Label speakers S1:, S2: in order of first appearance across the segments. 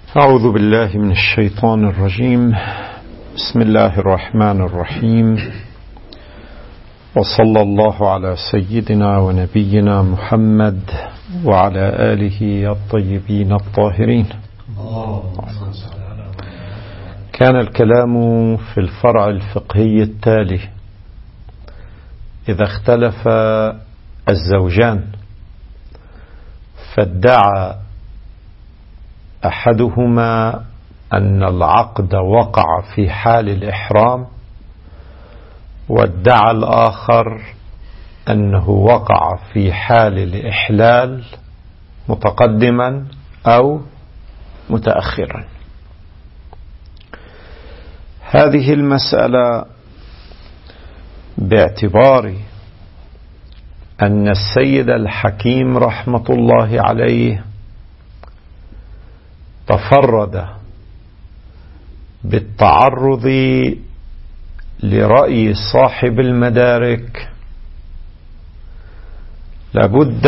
S1: أعوذ بالله من الشيطان الرجيم. بسم الله الرحمن الرحيم، وصلى الله على سيدنا ونبينا محمد وعلى آله الطيبين الطاهرين. كان الكلام في الفرع الفقهي التالي: إذا اختلف الزوجان فادعى أحدهما أن العقد وقع في حال الإحرام، وادعى الآخر أنه وقع في حال الإحلال متقدما أو متأخرا. هذه المسألة باعتبار أن السيد الحكيم رحمة الله عليه تفرد بالتعرض لرأي صاحب المدارك، لابد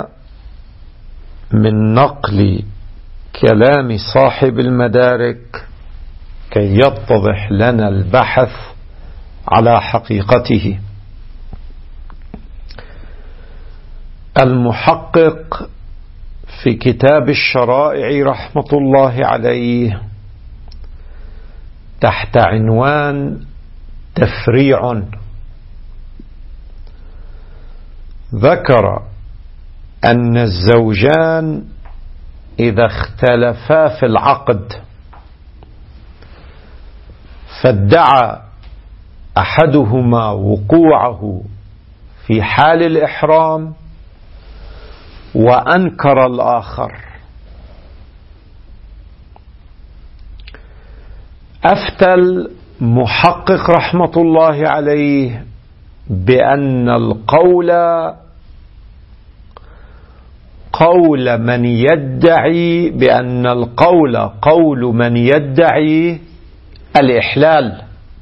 S1: من نقل كلام صاحب المدارك كي يتضح لنا البحث على حقيقته. المحقق في كتاب الشرائع رحمة الله عليه تحت عنوان تفريع ذكر أن الزوجان إذا اختلفا في العقد فادعى أحدهما وقوعه في حال الإحرام وأنكر الآخر، أفتى المحقق رحمة الله عليه بأن القول قول من يدعي بأن القول قول من يدعي الإحلال،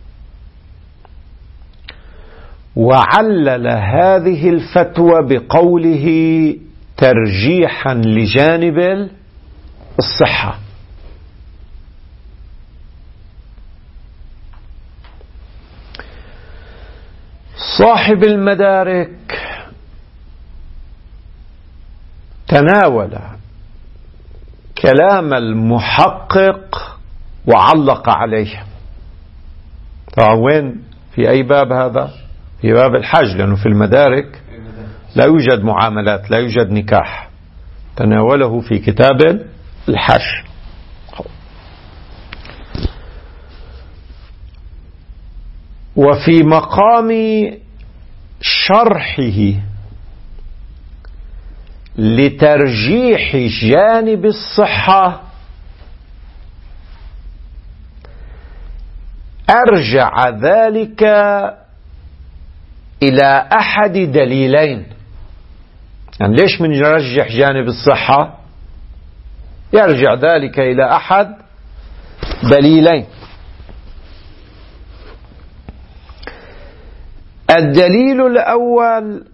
S1: وعلل هذه الفتوى بقوله ترجيحا لجانب الصحة. صاحب المدارك تناول كلام المحقق وعلق عليه. طبعا وين؟ في أي باب هذا؟ في باب الحج، لأنه في المدارك لا يوجد معاملات، لا يوجد نكاح. تناوله في كتاب الحج. وفي مقام شرحه لترجيح جانب الصحة أرجع ذلك إلى أحد دليلين. يعني ليش من يرجح جانب الصحة؟ يرجع ذلك إلى أحد دليلين. الدليل الأول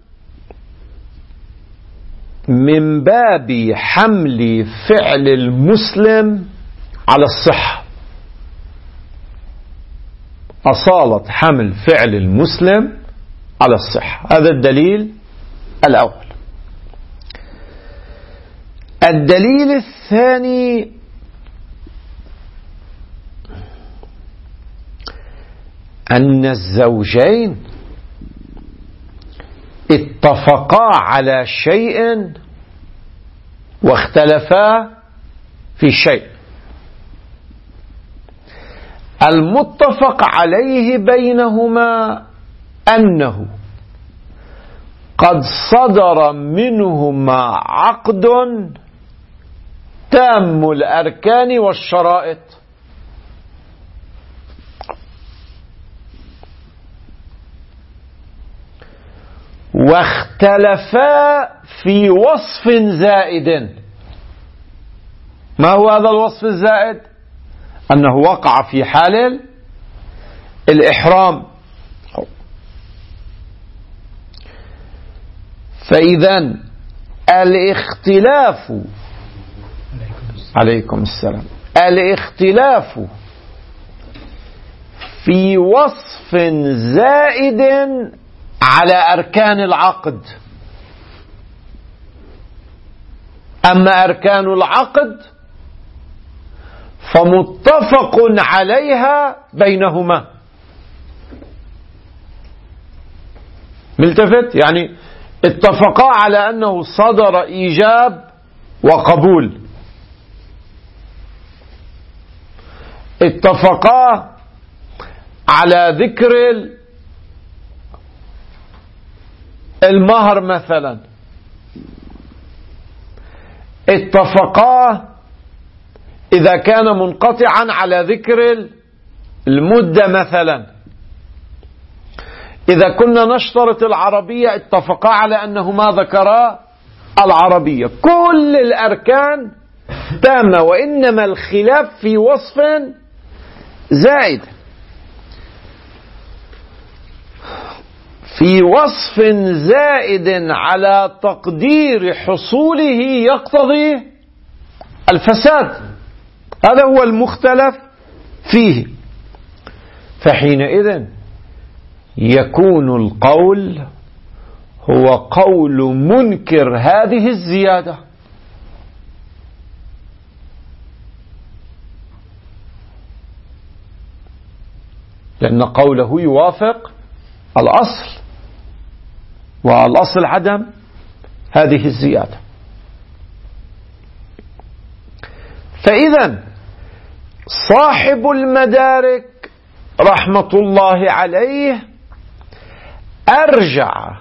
S1: من باب حمل فعل المسلم على الصحة، أصالة حمل فعل المسلم على الصحة، هذا الدليل الأول. الدليل الثاني أن الزوجين اتفقا على شيء واختلفا في شيء. المتفق عليه بينهما أنه قد صدر منهما عقد تام الأركان والشرائط، واختلفا في وصف زائد. ما هو هذا الوصف الزائد؟ أنه وقع في حال الإحرام. فإذا الاختلاف عليكم السلام الاختلاف في وصف زائد على أركان العقد. أما أركان العقد فمتفق عليها بينهما. ملتفت؟ يعني اتفقا على أنه صدر إيجاب وقبول، اتفقا على ذكر المهر مثلا، اتفقا إذا كان منقطعا على ذكر المدة مثلا. إذا كنا نشترط العربية اتفقا على أنهما ذكرا العربية. كل الأركان تامة، وإنما الخلاف في وصف زائد. في وصف زائد على تقدير حصوله يقتضي الفساد، هذا هو المختلف فيه. فحينئذ يكون القول هو قول منكر هذه الزيادة، لأن قوله يوافق الأصل، والأصل عدم هذه الزيادة. فإذا صاحب المدارك رحمة الله عليه أرجع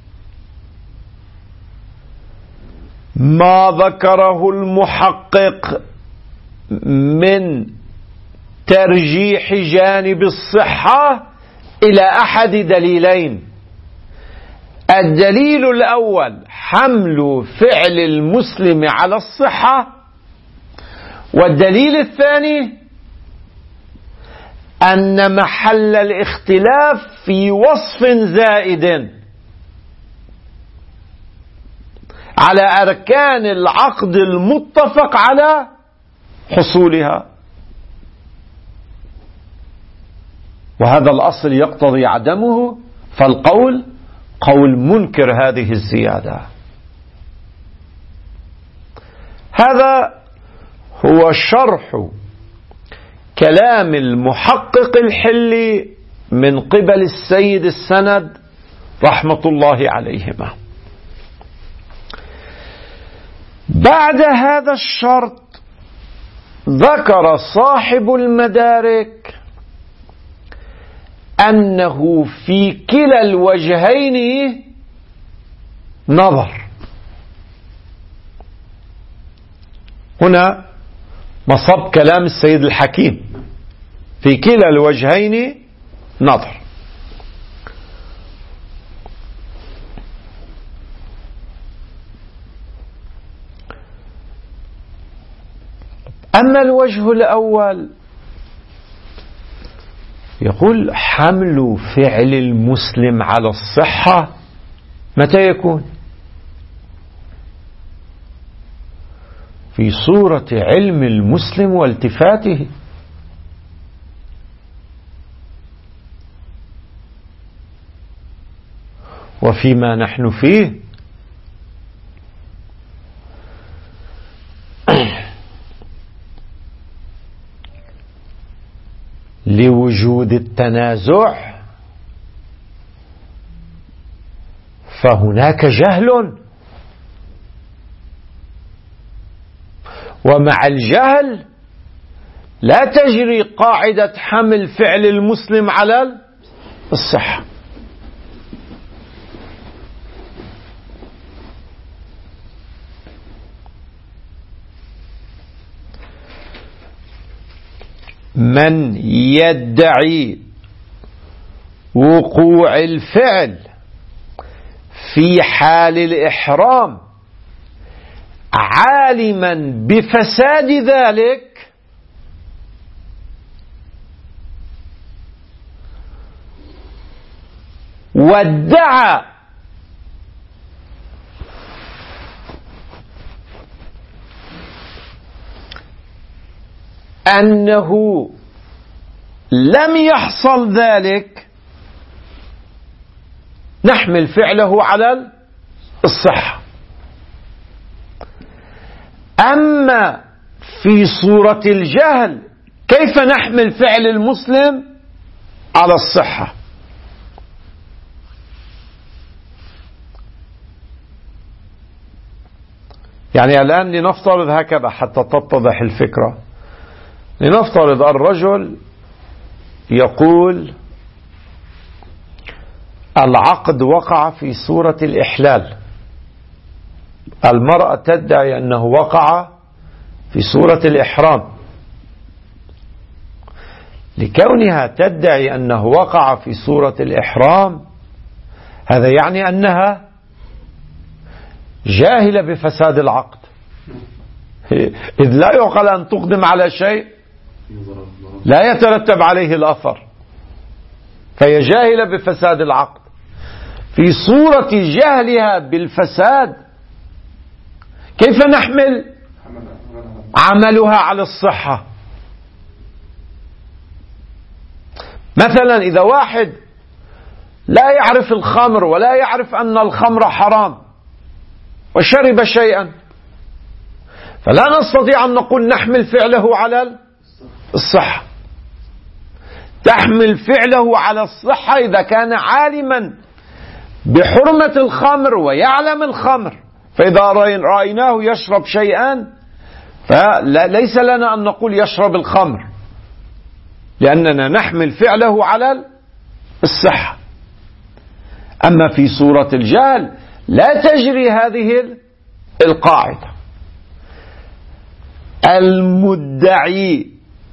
S1: ما ذكره المحقق من ترجيح جانب الصحة إلى أحد دليلين. الدليل الأول حمل فعل المسلم على الصحة، والدليل الثاني أن محل الاختلاف في وصف زائد على أركان العقد المتفق على حصولها، وهذا الأصل يقتضي عدمه، فالقول قول منكر هذه الزيادة. هذا هو شرح كلام المحقق الحلي من قبل السيد السند رحمة الله عليهما. بعد هذا الشرط ذكر صاحب المدارك أنه في كلا الوجهين نظر. هنا مصب كلام السيد الحكيم، في كلا الوجهين نظر. أما الوجه الأول يقول حمل فعل المسلم على الصحة متى يكون؟ في صورة علم المسلم والتفاته، وفيما نحن فيه لوجود التنازع فهناك جهل، ومع الجهل لا تجري قاعدة حمل فعل المسلم على الصحة. من يدعي وقوع الفعل في حال الإحرام عالما بفساد ذلك وادعى أنه لم يحصل ذلك نحمل فعله على الصحة. أما في صورة الجهل كيف نحمل فعل المسلم على الصحة؟ يعني الآن لنفترض هكذا حتى تتضح الفكرة. لنفترض الرجل يقول العقد وقع في صورة الإحلال، المرأة تدعي أنه وقع في صورة الإحرام. لكونها تدعي أنه وقع في صورة الإحرام هذا يعني أنها جاهلة بفساد العقد، إذ لا يعقل أن تقدم على شيء لا يترتب عليه الأثر، فهي جاهلة بفساد العقد. في صورة جهلها بالفساد كيف نحمل عملها على الصحة؟ مثلا إذا واحد لا يعرف الخمر ولا يعرف أن الخمر حرام وشرب شيئا، فلا نستطيع أن نقول نحمل فعله على الصحة. تحمل فعله على الصحة إذا كان عالما بحرمة الخمر ويعلم الخمر، فإذا رأيناه يشرب شيئا فليس لنا أن نقول يشرب الخمر، لأننا نحمل فعله على الصحة. أما في صورة الجهل لا تجري هذه القاعدة. المدعي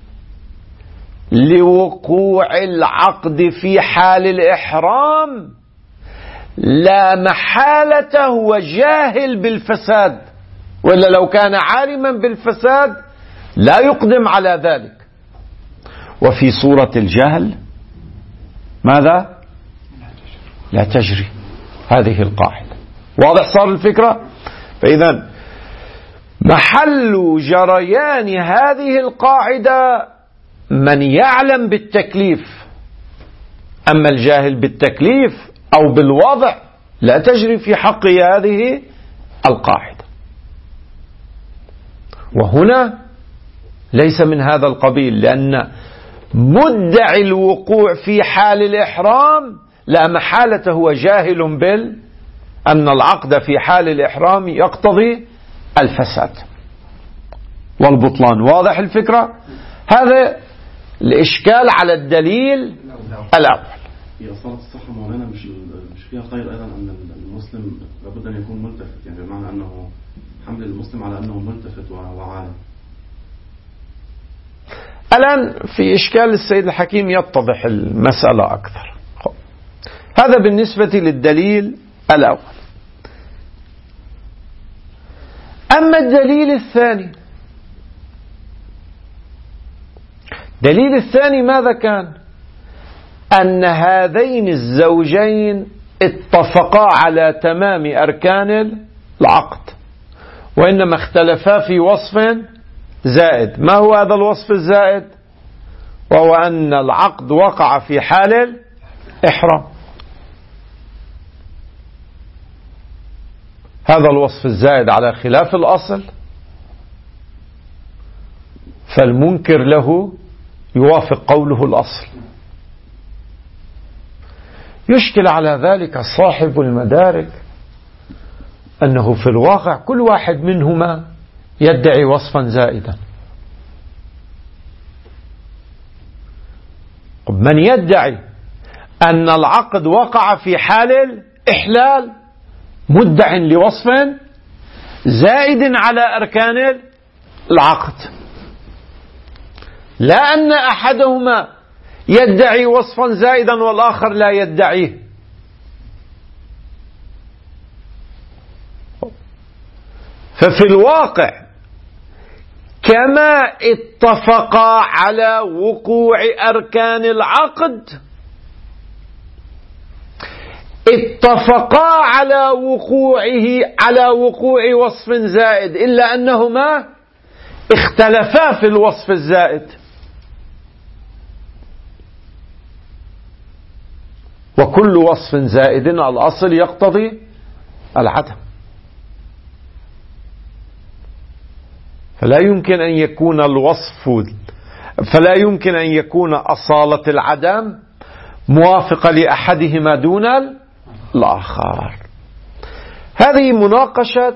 S1: لوقوع العقد في حال الإحرام لا محالة هو جاهل بالفساد، ولا لو كان عالما بالفساد لا يقدم على ذلك. وفي صورة الجهل ماذا؟ لا تجري هذه القاعدة. واضح صار الفكرة؟ فإذا محل جريان هذه القاعدة من يعلم بالتكليف، أما الجاهل بالتكليف أو بالوضع لا تجري في حقه هذه القاعدة. وهنا ليس من هذا القبيل، لأن مدعي الوقوع في حال الإحرام لا محالة هو جاهل أن العقد في حال الإحرام يقتضي الفساد والبطلان. واضح الفكرة؟ هذا الإشكال على الدليل الأول.
S2: هي صلاة الصحة مولانا مش فيها خير أيضا أن المسلم لابد أن يكون ملتفت، يعني بمعنى أنه حمل المسلم على أنه ملتفت وعالم.
S1: الآن في إشكال السيد الحكيم يتضح المسألة أكثر. هذا بالنسبة للدليل الأول. أما الدليل الثاني، دليل الثاني ماذا كان؟ أن هذين الزوجين اتفقا على تمام أركان العقد، وإنما اختلفا في وصف زائد. ما هو هذا الوصف الزائد؟ وهو أن العقد وقع في حال الإحرام. هذا الوصف الزائد على خلاف الأصل، فالمنكر له يوافق قوله الأصل. يشكل على ذلك صاحب المدارك أنه في الواقع كل واحد منهما يدعي وصفا زائدا. من يدعي أن العقد وقع في حال الإحلال مدع لوصف زائد على أركان العقد، لا أن أحدهما يدعي وصفا زائدا والآخر لا يدعيه. ففي الواقع كما اتفقا على وقوع أركان العقد اتفقا على وقوع وصف زائد، إلا أنهما اختلفا في الوصف الزائد، وكل وصف زائد الأصل يقتضي العدم، فلا يمكن أن يكون أصالة العدم موافقة لأحدهما دون الآخر. هذه مناقشة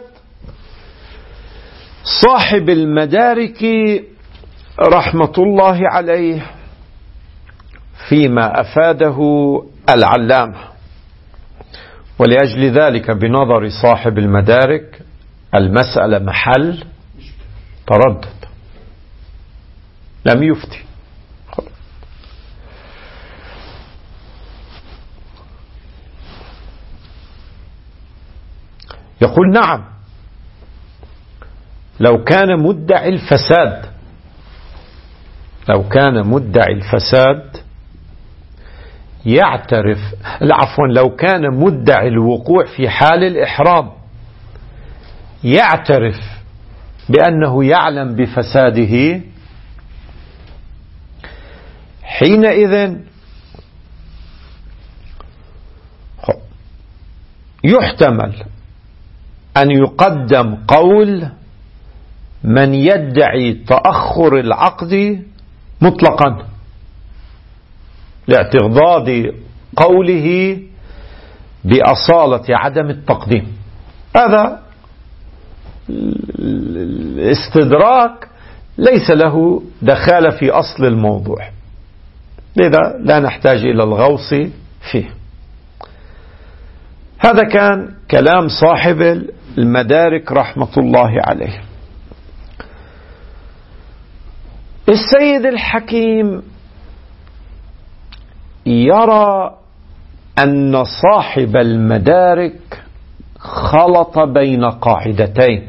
S1: صاحب المدارك رحمة الله عليه فيما أفاده العلامة، ولأجل ذلك بنظر صاحب المدارك المسألة محل تردد، لم يفتي. يقول نعم، لو كان مدعي الفساد يعترف، لو كان مدعي الوقوع في حال الإحرام يعترف بأنه يعلم بفساده، حينئذ يحتمل أن يقدم قول من يدعي تأخر العقد مطلقا لاعتضاد قوله بأصالة عدم التقديم. هذا الاستدراك ليس له دخالة في أصل الموضوع، لذا لا نحتاج إلى الغوص فيه. هذا كان كلام صاحب المدارك رحمة الله عليه. السيد الحكيم يرى أن صاحب المدارك خلط بين قاعدتين،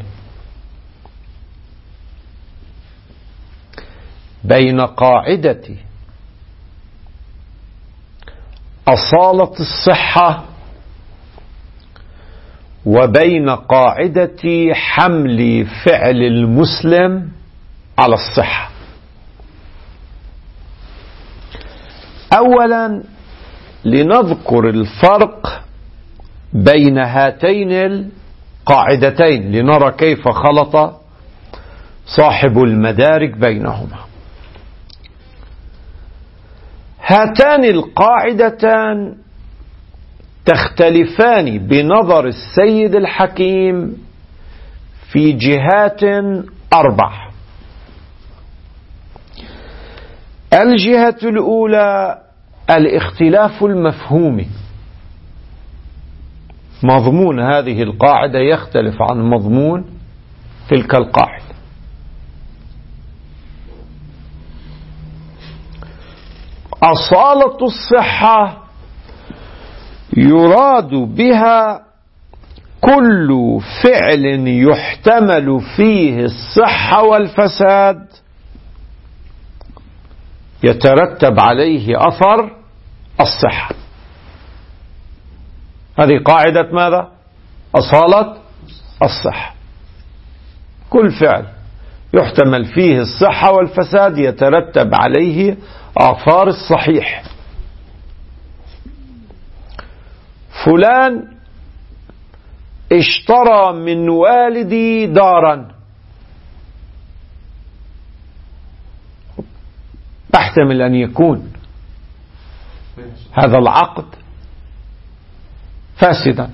S1: بين قاعدة أصالة الصحة وبين قاعدة حمل فعل المسلم على الصحة. أولا لنذكر الفرق بين هاتين القاعدتين لنرى كيف خلط صاحب المدارك بينهما. هاتان القاعدتان تختلفان بنظر السيد الحكيم في جهات 4. الجهة الأولى الاختلاف المفهومي، مضمون هذه القاعدة يختلف عن مضمون تلك القاعدة. أصالة الصحة يراد بها كل فعل يحتمل فيه الصحة والفساد يترتب عليه أثر الصحة. هذه قاعدة ماذا؟ أصالة الصحة. كل فعل يحتمل فيه الصحة والفساد يترتب عليه آثار الصحيح. فلان اشترى من والدي دارا، تحتمل أن يكون هذا العقد فاسدا.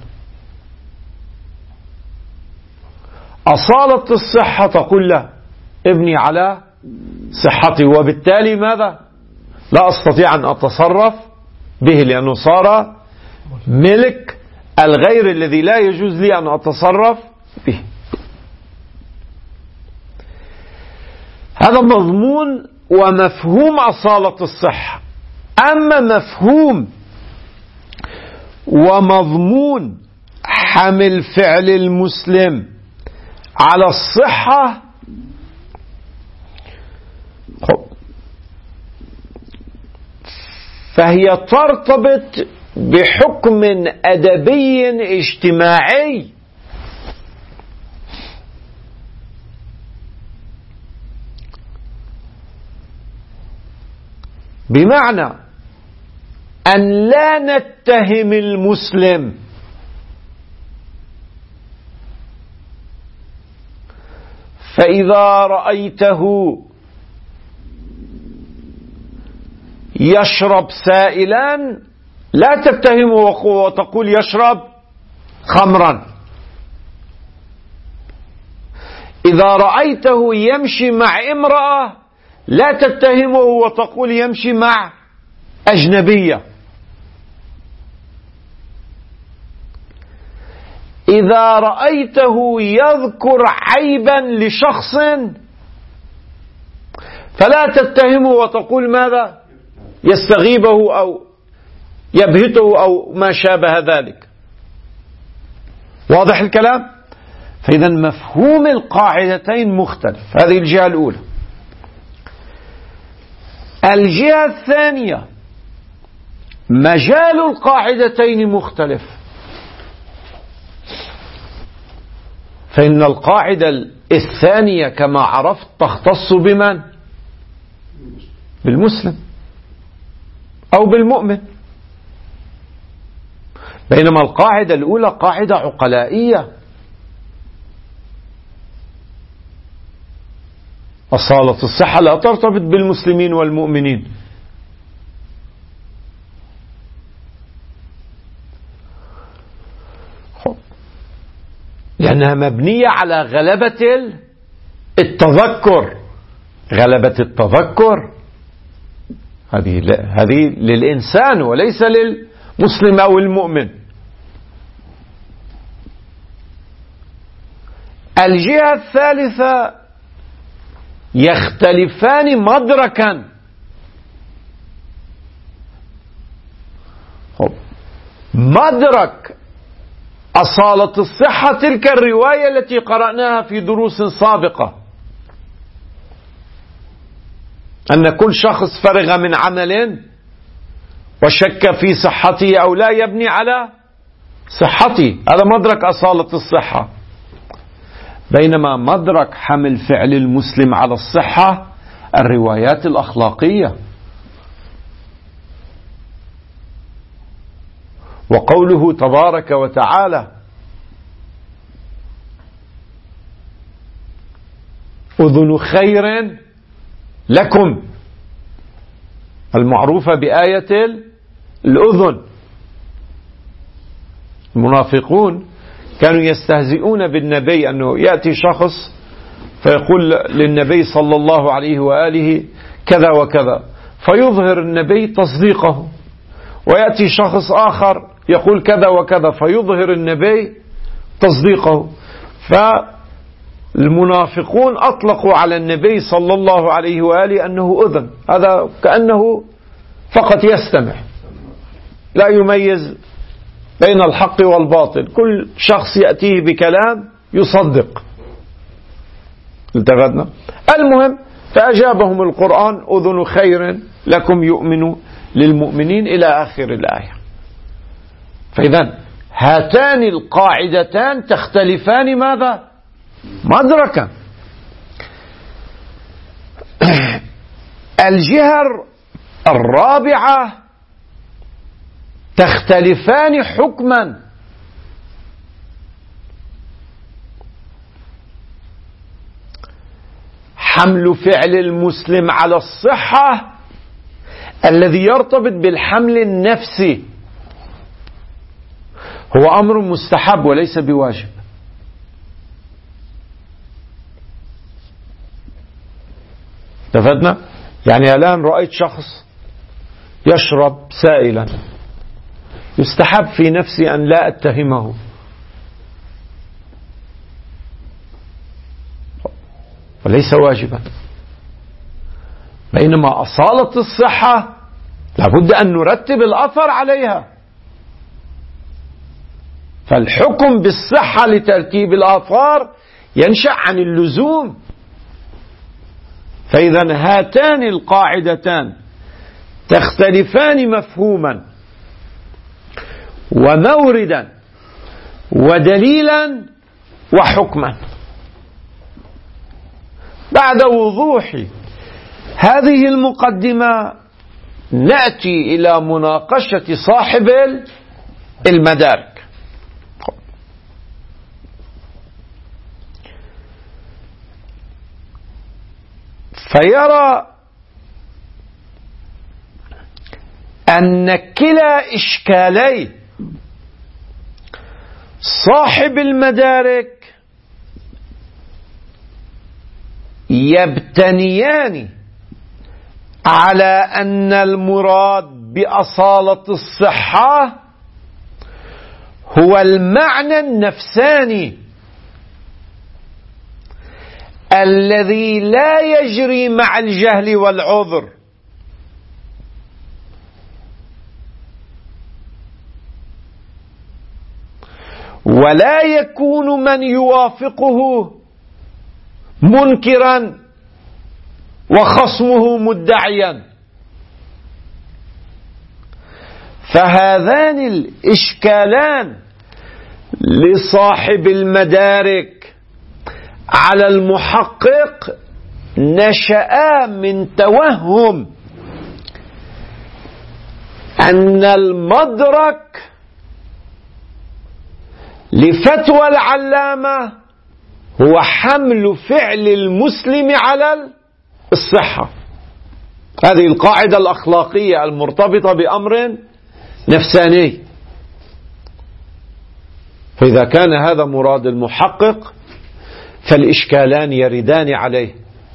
S1: أصالة الصحة تقول له ابني على صحتي، وبالتالي ماذا؟ لا أستطيع أن أتصرف به لأنه صار ملك الغير الذي لا يجوز لي أن أتصرف به. هذا مضمون ومفهوم أصالة الصحة. أما مفهوم ومضمون حمل فعل المسلم على الصحة فهي ترتبط بحكم أدبي اجتماعي. بمعنى أن لا نتهم المسلم فإذا رأيته يشرب سائلا لا تتهمه وتقول يشرب خمرا. إذا رأيته يمشي مع امرأة لا تتهمه وتقول يمشي مع أجنبية. إذا رأيته يذكر عيبا لشخص فلا تتهمه وتقول ماذا؟ يستغيبه أو يبهته أو ما شابه ذلك. واضح الكلام؟ فإذا مفهوم القاعدتين مختلف. هذه الجهة الأولى. الجهة الثانية مجال القاعدتين مختلف. فإن القاعدة الثانية كما عرفت تختص بمن؟ بالمسلم أو بالمؤمن، بينما القاعدة الأولى قاعدة عقلائية. أصالة الصحة لا ترتبط بالمسلمين والمؤمنين. لأنها مبنية على غلبة التذكر. غلبة التذكر هذه للإنسان وليس للمسلم أو المؤمن. الجهة الثالثة يختلفان مدركا. مدرك أصالة الصحة تلك الرواية التي قرأناها في دروس سابقة، أن كل شخص فرغ من عمل وشك في صحته أو لا يبني على صحته، هذا مدرك أصالة الصحة. بينما مدرك حمل فعل المسلم على الصحة الروايات الأخلاقية. وقوله تبارك وتعالى أذن خير لكم، المعروفة بآية الأذن. المنافقون كانوا يستهزئون بالنبي، أنه يأتي شخص فيقول للنبي صلى الله عليه وآله كذا وكذا فيظهر النبي تصديقه، ويأتي شخص آخر يقول كذا وكذا فيظهر النبي تصديقه. فالمنافقون أطلقوا على النبي صلى الله عليه وآله أنه أذن، هذا كأنه فقط يستمع لا يميز بين الحق والباطل، كل شخص يأتيه بكلام يصدق. التفتنا. المهم فأجابهم القرآن أذن خير لكم يؤمن للمؤمنين إلى آخر الآية. فإذا هاتان القاعدتان تختلفان ماذا؟ مدركا. الجهة الرابعة تختلفان حكما. حمل فعل المسلم على الصحة الذي يرتبط بالحمل النفسي هو أمر مستحب وليس بواجب. تفدنا؟ يعني الآن رأيت شخص يشرب سائلا، يستحب في نفسي أن لا أتهمه، وليس واجبا. بينما أصالة الصحة لابد أن نرتب الأثر عليها، فالحكم بالصحة لترتيب الآثار ينشأ عن اللزوم. فإذا هاتان القاعدتان تختلفان مفهوما وموردا ودليلا وحكما. بعد وضوح هذه المقدمة نأتي إلى مناقشة صاحب المدارك. فيرى أن كلا إشكالي صاحب المدارك يبتنيان على أن المراد بأصالة الصحة هو المعنى النفساني الذي لا يجري مع الجهل والعذر، ولا يكون من يوافقه منكرا وخصمه مدعيا. فهذان الإشكالان لصاحب المدارك على المحقق نشأ من توهم أن المدرك لفتوى العلامة هو حمل فعل المسلم على الصحة. هذه القاعدة الأخلاقية المرتبطة بأمر نفساني. فإذا كان هذا مراد المحقق فالإشكالان يردان عليه،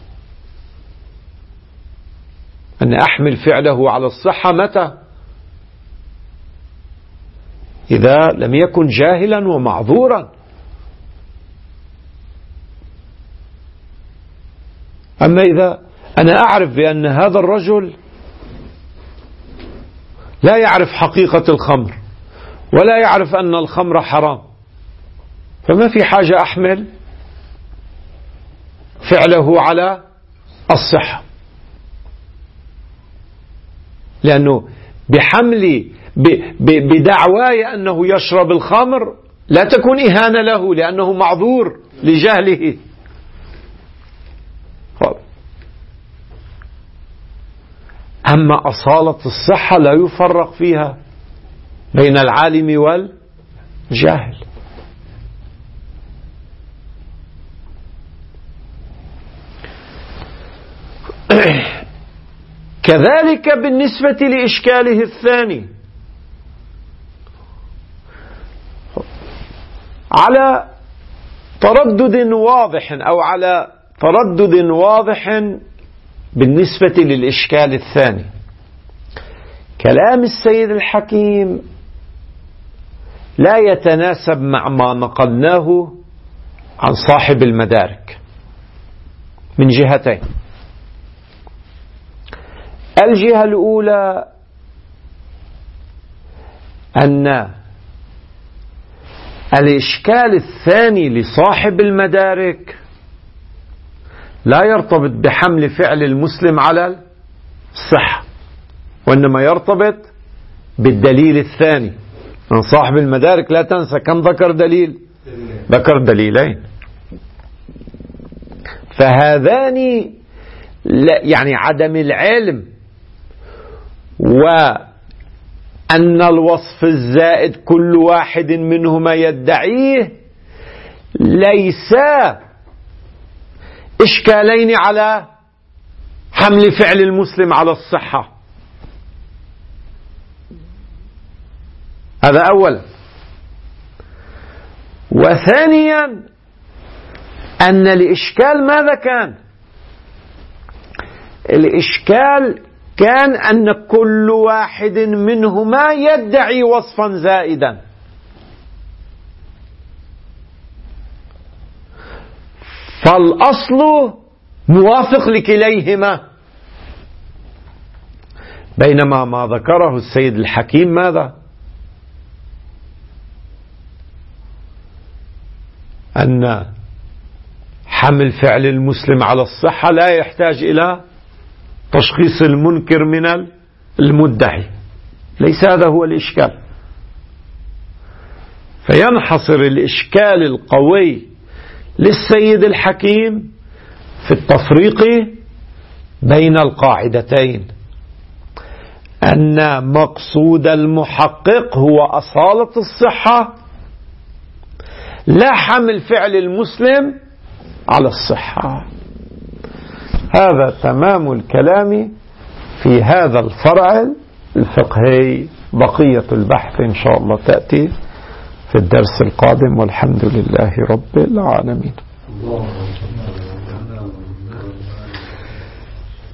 S1: أن أحمل فعله على الصحة متى؟ إذا لم يكن جاهلا ومعذورا. أما إذا أنا أعرف بأن هذا الرجل لا يعرف حقيقة الخمر ولا يعرف أن الخمر حرام، فما في حاجة أحمل فعله على الصحة، لأنه بدعواي أنه يشرب الخمر لا تكون إهانة له لأنه معذور لجهله. أما أصالة الصحة لا يفرق فيها بين العالم والجاهل. كذلك بالنسبة لإشكاله الثاني على تردد واضح أو على تردد واضح بالنسبة للإشكال الثاني. كلام السيد الحكيم لا يتناسب مع ما نقلناه عن صاحب المدارك من جهتين. الجهة الأولى أن الإشكال الثاني لصاحب المدارك لا يرتبط بحمل فعل المسلم على الصحة، وإنما يرتبط بالدليل الثاني. من صاحب المدارك لا تنسى كم ذكر دليل؟ ذكر دليلين. فهذان يعني عدم العلم وأن الوصف الزائد كل واحد منهما يدعيه ليس إشكالين على حمل فعل المسلم على الصحة. هذا أولا. وثانيا أن الإشكال ماذا كان؟ الإشكال كان أن كل واحد منهما يدعي وصفا زائدا، فالأصل موافق لكليهما. بينما ما ذكره السيد الحكيم ماذا؟ أن حمل فعل المسلم على الصحة لا يحتاج إلى تشخيص المنكر من المدعي. ليس هذا هو الإشكال. فينحصر الإشكال القوي للسيد الحكيم في التفريق بين القاعدتين: أن مقصود المحقق هو أصالة الصحة، لا حمل فعل المسلم على الصحة. هذا تمام الكلام في هذا الفرع الفقهي. بقية البحث إن شاء الله تأتي في الدرس القادم، والحمد لله رب العالمين.